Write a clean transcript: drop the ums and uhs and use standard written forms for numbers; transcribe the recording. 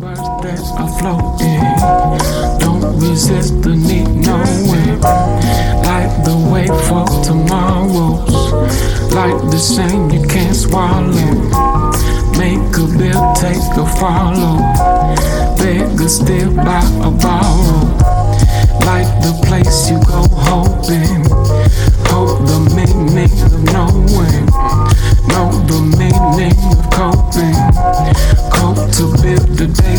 that are floating. Don't resist the need, no way. Light the way for tomorrows. Like the same you can't swallow. Make a bill, take a follow. Beg a still buy a borrow. Like the place you go hoping. Hope the meaning of knowing. Know the meaning of coping. Cope to build the day